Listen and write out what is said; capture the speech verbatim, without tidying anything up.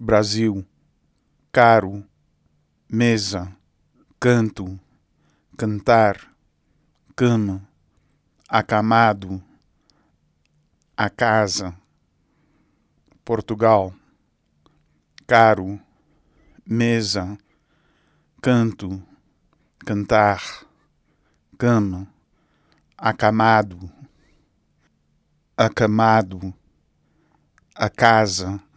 Brasil, caro, mesa, canto, cantar, cama, acamado, a casa, Portugal, caro, mesa, canto, cantar, cama, acamado, acamado, a casa,